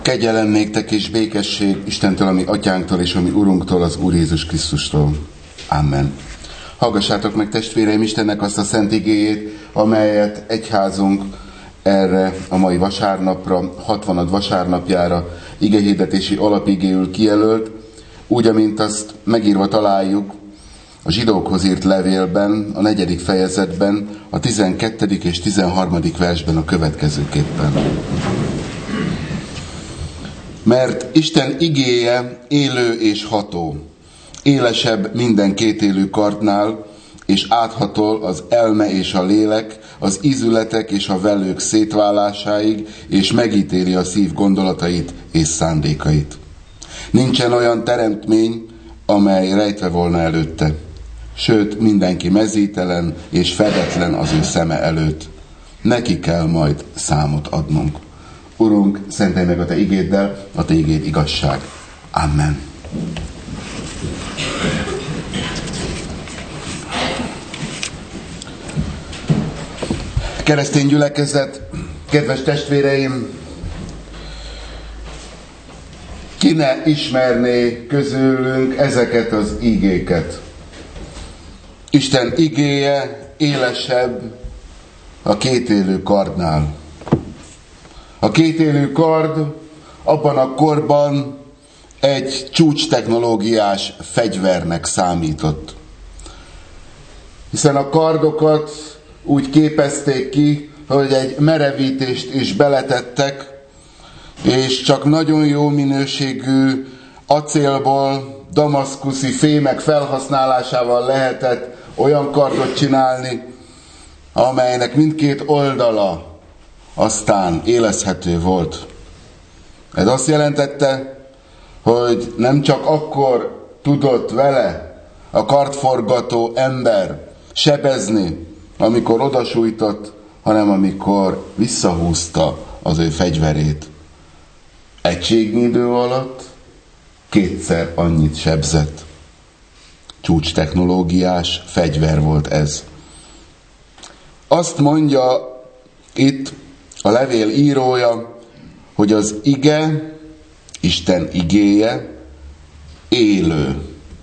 Kegyelem néktek és békesség Istentől, ami atyánktól és ami Urunktól, az Úr Jézus Krisztustól. Amen. Hallgassátok meg, testvéreim, Istennek azt a szent igéjét, amelyet egyházunk erre a mai vasárnapra, 60. vasárnapjára igehirdetési alapigéül kijelölt, úgy, amint azt megírva találjuk a zsidókhoz írt levélben, a 4. fejezetben, a 12. és 13. versben a következőképpen. Mert Isten igéje élő és ható, élesebb minden kétélű kardnál, és áthatol az elme és a lélek, az ízületek és a vellők szétválásáig, és megítéli a szív gondolatait és szándékait. Nincsen olyan teremtmény, amely rejtve volna előtte. Sőt, mindenki mezítelen és fedetlen az ő szeme előtt. Neki kell majd számot adnunk. Urunk, szentelj meg a Te igéddel, a Te igéd igazság. Amen. Keresztény gyülekezet, kedves testvéreim, ki ne ismerné közülünk ezeket az igéket? Isten igéje élesebb a kétélű kardnál. A kétélű kard abban a korban egy csúcstechnológiás fegyvernek számított. Hiszen a kardokat úgy képezték ki, hogy egy merevítést is beletettek, és csak nagyon jó minőségű acélból, damaszkuszi fémek felhasználásával lehetett olyan kardot csinálni, amelynek mindkét oldala aztán élezhető volt. Ez azt jelentette, hogy nem csak akkor tudott vele a kardforgató ember sebezni, amikor odasújtott, hanem amikor visszahúzta az ő fegyverét. Egységnyi idő alatt 2-szer annyit sebzett. Csúcstechnológiás fegyver volt ez. Azt mondja itt a levél írója, hogy az ige, Isten igéje élő.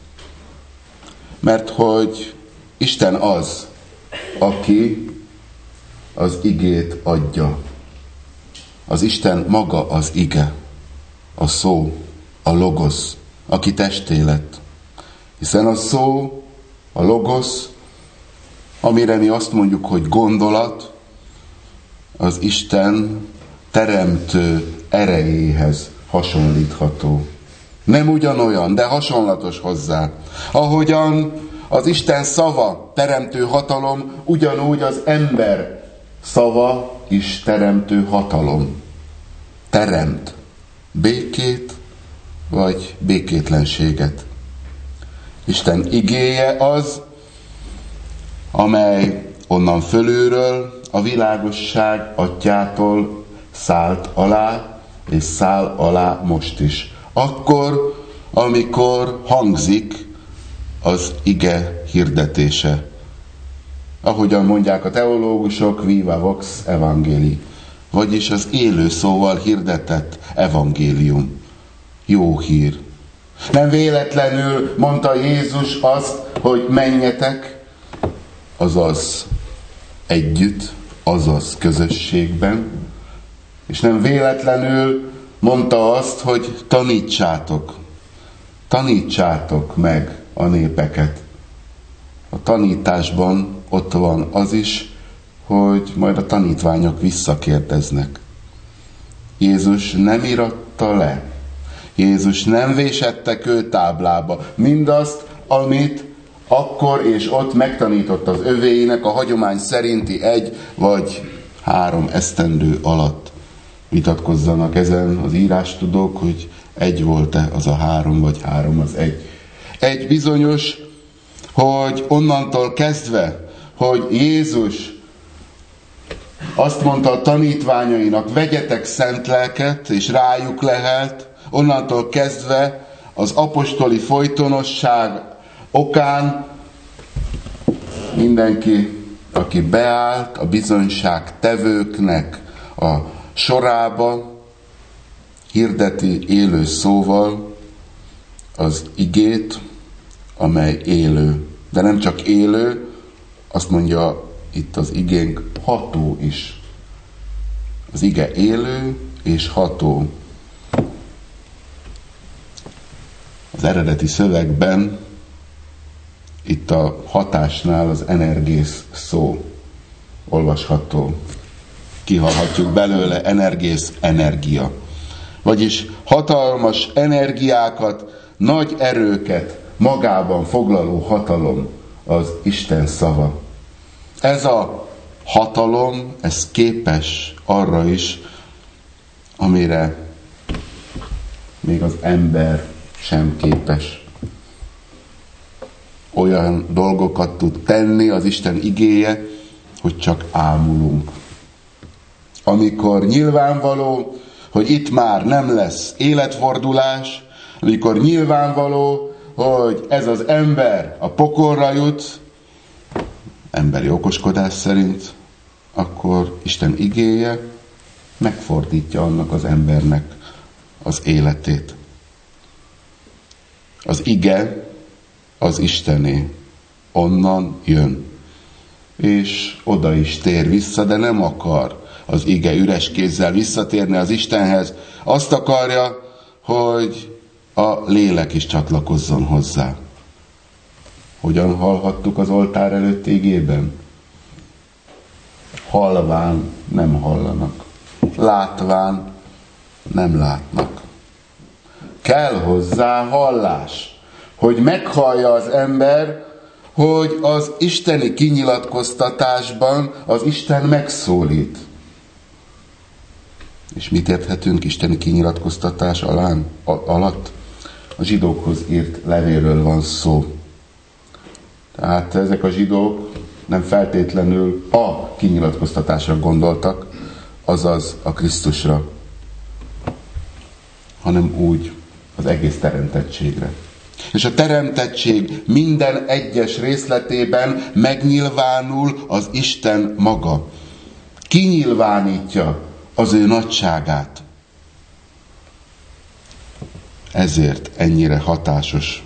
Mert hogy Isten az, aki az igét adja. Az Isten maga az ige, a szó, a logosz, aki testé lett. Hiszen a szó, a logosz, amire mi azt mondjuk, hogy gondolat, az Isten teremtő erejéhez hasonlítható. Nem ugyanolyan, de hasonlatos hozzá. Ahogyan az Isten szava teremtő hatalom, ugyanúgy az ember szava is teremtő hatalom. Teremt békét vagy békétlenséget. Isten igéje az, amely onnan fölülről, a világosság atyától szállt alá, és száll alá most is. Akkor, amikor hangzik az ige hirdetése. Ahogyan mondják a teológusok, viva vox evangelii, vagyis az élő szóval hirdetett evangélium. Jó hír. Nem véletlenül mondta Jézus azt, hogy menjetek, azaz együtt, azaz közösségben, és nem véletlenül mondta azt, hogy tanítsátok meg a népeket. A tanításban ott van az is, hogy majd a tanítványok visszakérdeznek. Jézus nem íratta le, Jézus nem vésette kőtáblába mindazt, amit akkor és ott megtanított az övéinek a hagyomány szerinti 1 vagy 3 esztendő alatt. Vitatkozzanak ezen az írástudók, hogy 1 volt-e az a 3, vagy 3 az 1. Egy bizonyos, hogy onnantól kezdve, hogy Jézus azt mondta a tanítványainak, vegyetek szent lelket, és rájuk lehelt, onnantól kezdve az apostoli folytonosság okán mindenki, aki beállt a bizonyságtevőknek a sorába, hirdeti élő szóval az igét, amely élő. De nem csak élő, azt mondja itt az igénk, ható is. Az ige élő és ható. Az eredeti szövegben itt a hatásnál az energész szó olvasható. Kihallhatjuk belőle energész, energia. Vagyis hatalmas energiákat, nagy erőket magában foglaló hatalom az Isten szava. Ez a hatalom, ez képes arra is, amire még az ember sem képes. Olyan dolgokat tud tenni az Isten igéje, hogy csak ámulunk. Amikor nyilvánvaló, hogy itt már nem lesz életfordulás, amikor nyilvánvaló, hogy ez az ember a pokolra jut, emberi okoskodás szerint, akkor Isten igéje megfordítja annak az embernek az életét. Az ige az Istené, onnan jön, és oda is tér vissza, de nem akar az ige üres kézzel visszatérni az Istenhez. Azt akarja, hogy a lélek is csatlakozzon hozzá. Hogyan hallhattuk az oltár előtt igében? Halván nem hallanak, látván nem látnak. Kell hozzá hallás, hogy meghallja az ember, hogy az isteni kinyilatkoztatásban az Isten megszólít. És mit érthetünk isteni kinyilatkoztatás alatt? A zsidókhoz írt levélről van szó. Tehát ezek a zsidók nem feltétlenül a kinyilatkoztatásra gondoltak, azaz a Krisztusra, hanem úgy az egész teremtettségre. És a teremtettség minden egyes részletében megnyilvánul az Isten maga. Kinyilvánítja az ő nagyságát. Ezért ennyire hatásos.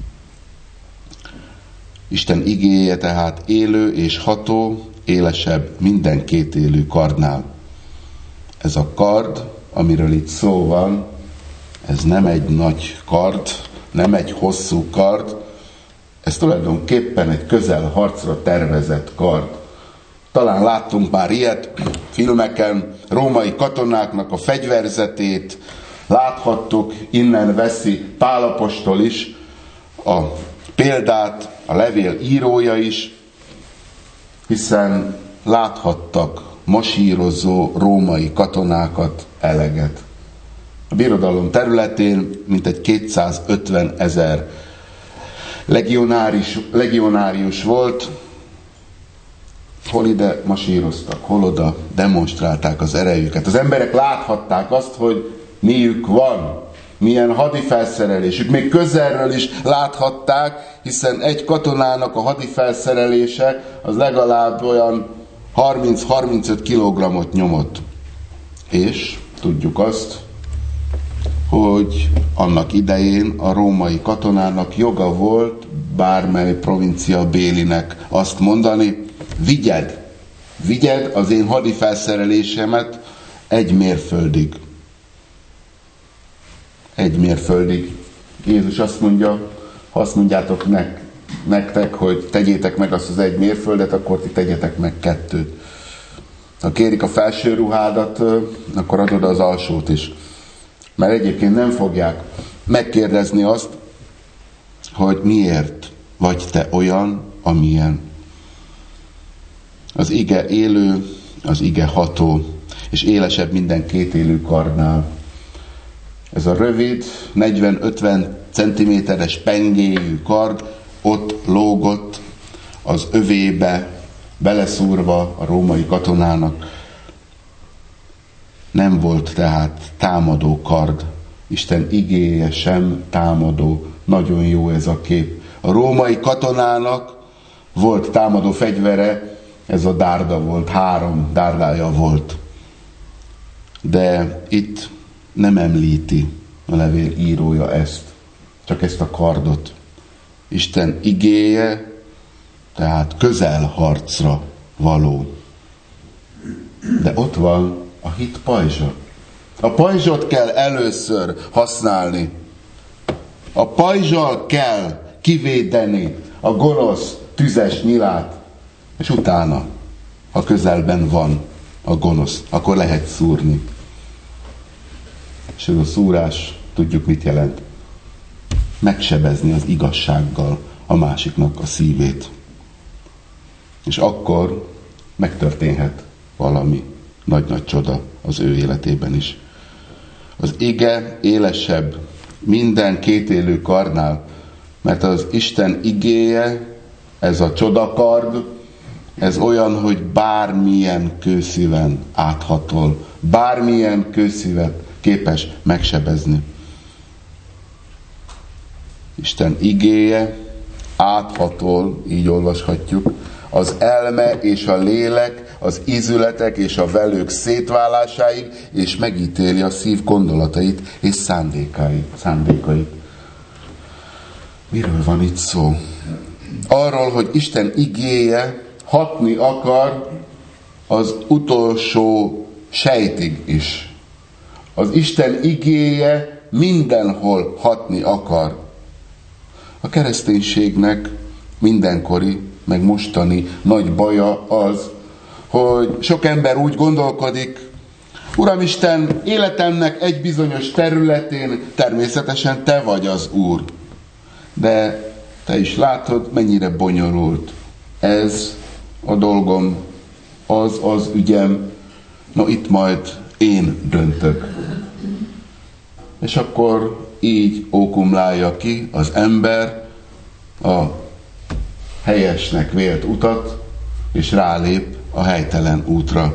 Isten igéje tehát élő és ható, élesebb minden kétélű kardnál. Ez a kard, amiről itt szó van, ez nem egy nagy kard, nem egy hosszú kard, ez tulajdonképpen egy közelharcra tervezett kard. Talán láttunk már ilyet filmeken, római katonáknak a fegyverzetét, láthattuk, innen veszi Pál apostol is a példát, a levél írója is, hiszen láthattak masírozó római katonákat eleget. A birodalom területén mintegy 250 000 legionárius volt, hol ide masíroztak, hol oda demonstrálták az erejüket. Az emberek láthatták azt, hogy miük van, milyen hadifelszerelésük. Még közelről is láthatták, hiszen egy katonának a hadifelszerelése az legalább olyan 30-35 kilogramot nyomott. És tudjuk azt, hogy annak idején a római katonának joga volt bármely provincia bélinek azt mondani, vigyed az én hadifelszerelésemet egy mérföldig. Egy mérföldig. Jézus azt mondja, ha azt mondjátok nektek, hogy tegyétek meg azt az egy mérföldet, akkor ti tegyetek meg 2. Ha kérik a felső ruhádat, akkor adod az alsót is. Mert egyébként nem fogják megkérdezni azt, hogy miért vagy te olyan, amilyen. Az ige élő, az ige ható, és élesebb minden kétélű kardnál. Ez a rövid, 40-50 centiméteres pengéjű kard ott lógott az övébe, beleszúrva a római katonának. Nem volt tehát támadó kard. Isten igéje sem támadó. Nagyon jó ez a kép. A római katonának volt támadó fegyvere, ez a dárda volt, 3 dárdája volt. De itt nem említi a levél írója ezt, csak ezt a kardot. Isten igéje, tehát közelharcra való. De ott van a hit pajzsa. A pajzsot kell először használni. A pajzsal kell kivédeni a gonosz tüzes nyilát, és utána, ha közelben van a gonosz, akkor lehet szúrni. És ez a szúrás, tudjuk mit jelent. Megsebezni az igazsággal a másiknak a szívét. És akkor megtörténhet valami nagy-nagy csoda az ő életében is. Az ige élesebb minden kétélű kardnál, mert az Isten igéje, ez a csodakard, ez olyan, hogy bármilyen kőszíven áthatol, bármilyen kőszívet képes megsebezni. Isten igéje áthatol, így olvashatjuk, az elme és a lélek, az ízületek és a velők szétválásáig, és megítéli a szív gondolatait és szándékait. Miről van itt szó? Arról, hogy Isten igéje hatni akar az utolsó sejtig is. Az Isten igéje mindenhol hatni akar. A kereszténységnek mindenkori, meg mostani nagy baja az, hogy sok ember úgy gondolkodik, Uramisten, életemnek egy bizonyos területén természetesen Te vagy az Úr. De Te is látod, mennyire bonyolult. Ez a dolgom, az ügyem, itt majd én döntök. És akkor így ókumlálja ki az ember a helyesnek vélt utat, és rálép a helytelen útra.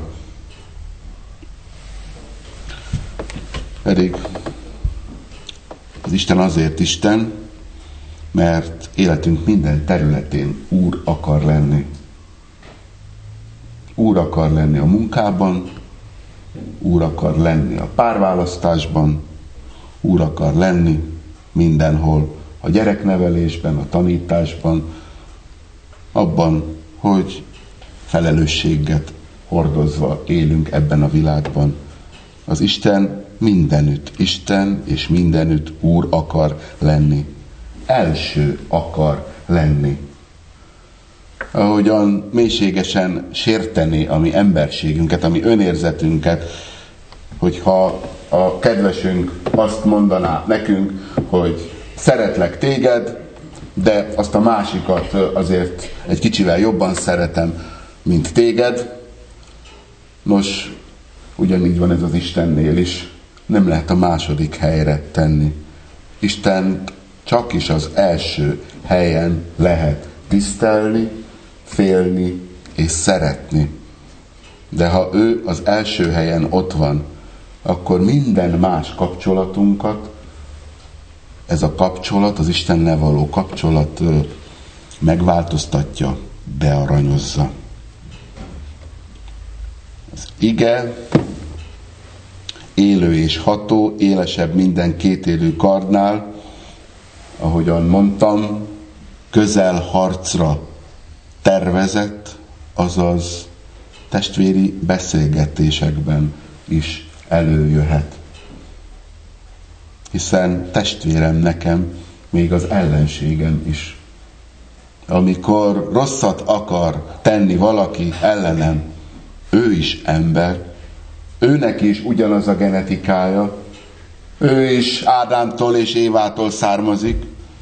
Pedig az Isten azért Isten, mert életünk minden területén Úr akar lenni. Úr akar lenni a munkában, Úr akar lenni a párválasztásban, Úr akar lenni mindenhol, a gyereknevelésben, a tanításban, abban, hogy felelősséget hordozva élünk ebben a világban. Az Isten mindenütt Isten, és mindenütt Úr akar lenni. Első akar lenni. Ahogyan mélységesen sérteni a mi emberségünket, a mi önérzetünket, hogyha a kedvesünk azt mondaná nekünk, hogy szeretlek téged, de azt a másikat azért egy kicsivel jobban szeretem, mint téged. Nos, ugyanígy van ez az Istennél is. Nem lehet a második helyre tenni. Isten csak is az első helyen lehet tisztelni, félni és szeretni. De ha ő az első helyen ott van, akkor minden más kapcsolatunkat, ez a kapcsolat, az Istennel való kapcsolat megváltoztatja, bearanyozza. Az ige élő és ható, élesebb minden kétélű kardnál, ahogyan mondtam, közel harcra tervezett, azaz testvéri beszélgetésekben is előjöhet. Hiszen testvérem nekem, még az ellenségem is. Amikor rosszat akar tenni valaki ellenem, ő is ember, őnek is ugyanaz a genetikája, ő is Ádámtól és Évától származik.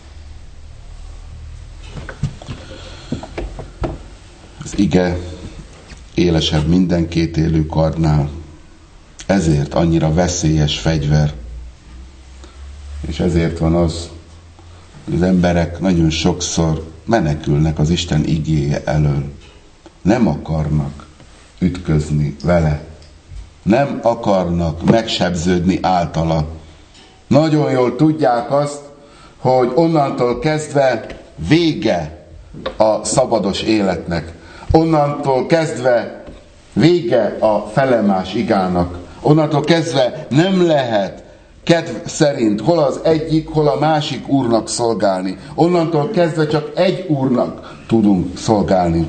Az ige élesebb minden kétélű kardnál, ezért annyira veszélyes fegyver. És ezért van az, hogy az emberek nagyon sokszor menekülnek az Isten igéje elől. Nem akarnak ütközni vele. Nem akarnak megsebződni általa. Nagyon jól tudják azt, hogy onnantól kezdve vége a szabados életnek. Onnantól kezdve vége a felemás igának. Onnantól kezdve nem lehet kedv szerint, hol az egyik, hol a másik úrnak szolgálni. Onnantól kezdve csak egy úrnak tudunk szolgálni.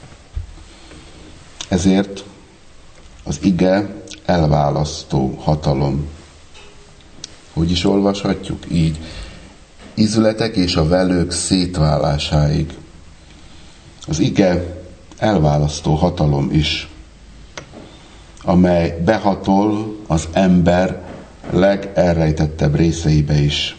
Ezért az ige elválasztó hatalom. Hogy is olvashatjuk? Így. Ízületek és a velők szétválásáig. Az ige elválasztó hatalom is, amely behatol az ember legelrejtettebb részeibe is.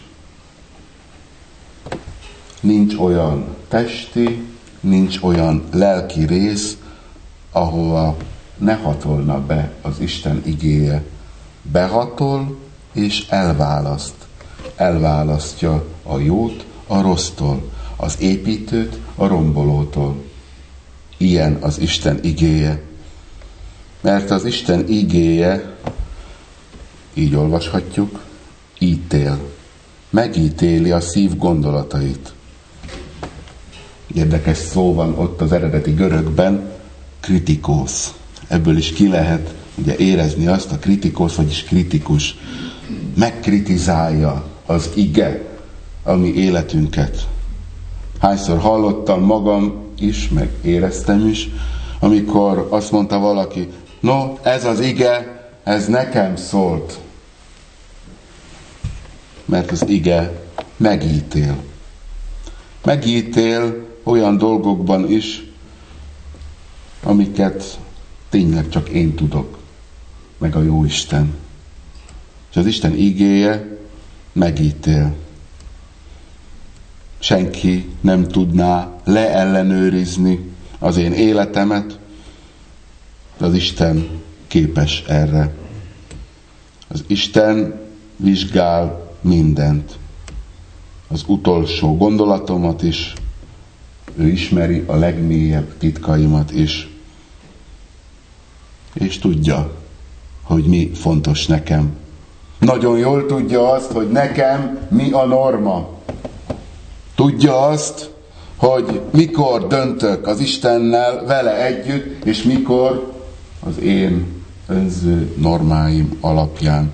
Nincs olyan testi, nincs olyan lelki rész, ahova ne hatolna be az Isten igéje. Behatol és elválaszt. Elválasztja a jót a rossztól, az építőt a rombolótól. Ilyen az Isten igéje. Mert az Isten igéje, így olvashatjuk, ítél. Megítéli a szív gondolatait. Érdekes szó van ott az eredeti görögben, kritikósz. Ebből is ki lehet ugye érezni azt, a kritikósz, vagyis kritikus. Megkritizálja az ige a mi életünket. Hányszor hallottam magam is, meg éreztem is, amikor azt mondta valaki, no, ez az ige, ez nekem szólt. Mert az ige megítél. Megítél olyan dolgokban is, amiket tényleg csak én tudok, meg a Jóisten. És az Isten igéje megítél. Senki nem tudná leellenőrizni az én életemet, de az Isten képes erre. Az Isten vizsgál mindent. Az utolsó gondolatomat is, ő ismeri a legmélyebb titkaimat is. És tudja, hogy mi fontos nekem. Nagyon jól tudja azt, hogy nekem mi a norma. Tudja azt, hogy mikor döntök az Istennel vele együtt, és mikor az én önző normáim alapján.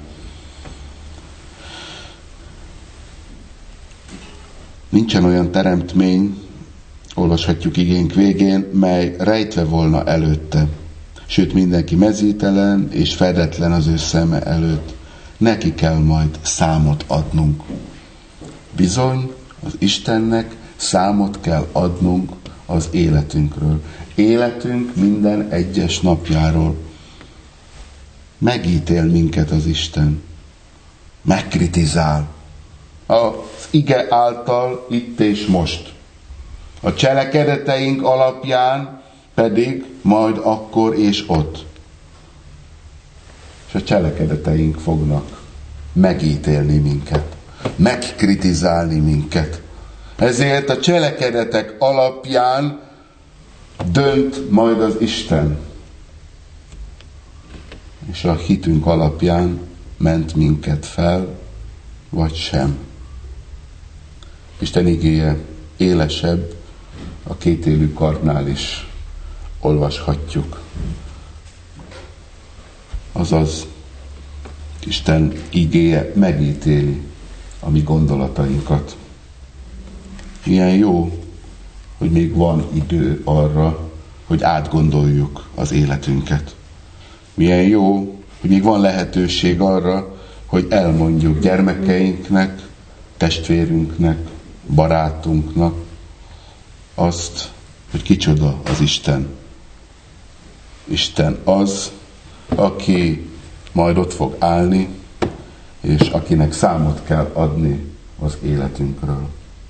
Nincsen olyan teremtmény, olvashatjuk igénk végén, mely rejtve volna előtte. Sőt, mindenki mezítelen és fedetlen az ő szeme előtt. Neki kell majd számot adnunk. Bizony, az Istennek számot kell adnunk az életünkről. Életünk minden egyes napjáról. Megítél minket az Isten. Megkritizál. Az ige által itt és most. A cselekedeteink alapján pedig majd akkor és ott. És a cselekedeteink fognak megítélni minket, megkritizálni minket. Ezért a cselekedetek alapján dönt majd az Isten. És a hitünk alapján ment minket fel, vagy sem. Isten igéje élesebb, a kétélű kardnál is olvashatjuk. Azaz, Isten igéje megítéli a mi gondolatainkat. Milyen jó, hogy még van idő arra, hogy átgondoljuk az életünket. Milyen jó, hogy még van lehetőség arra, hogy elmondjuk gyermekeinknek, testvérünknek, barátunknak azt, hogy kicsoda az Isten. Isten az, aki majd ott fog állni, és akinek számot kell adni az életünkről.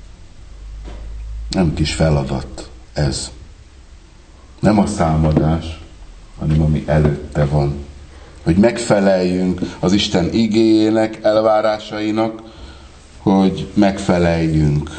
Nem kis feladat ez. Nem a számadás, hanem ami előtte van. Hogy megfeleljünk az Isten igéjének, elvárásainak, hogy megfeleljünk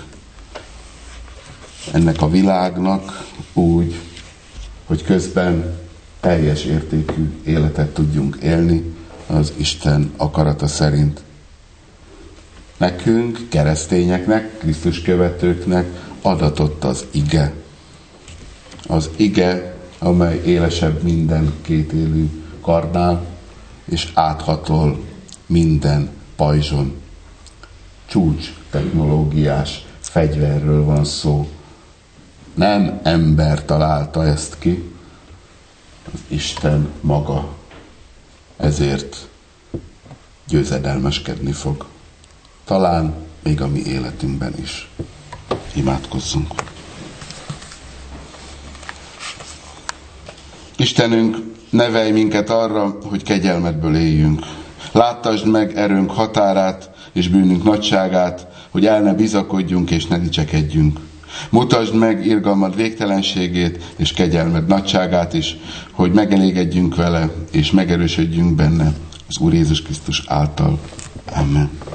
ennek a világnak úgy, hogy közben teljes értékű életet tudjunk élni az Isten akarata szerint. Nekünk, keresztényeknek, Krisztus követőknek adatott az ige. Az ige, amely élesebb minden kétélű kardnál, és áthatol minden pajzson. Csúcs technológiás fegyverről van szó. Nem ember találta ezt ki, az Isten maga. Ezért győzedelmeskedni fog. Talán még a mi életünkben is. Imádkozzunk. Istenünk, nevelj minket arra, hogy kegyelmedből éljünk. Láttasd meg erőnk határát és bűnünk nagyságát, hogy el ne bizakodjunk és ne dicsekedjünk. Mutasd meg irgalmad végtelenségét és kegyelmed nagyságát is, hogy megelégedjünk vele és megerősödjünk benne az Úr Jézus Krisztus által. Amen.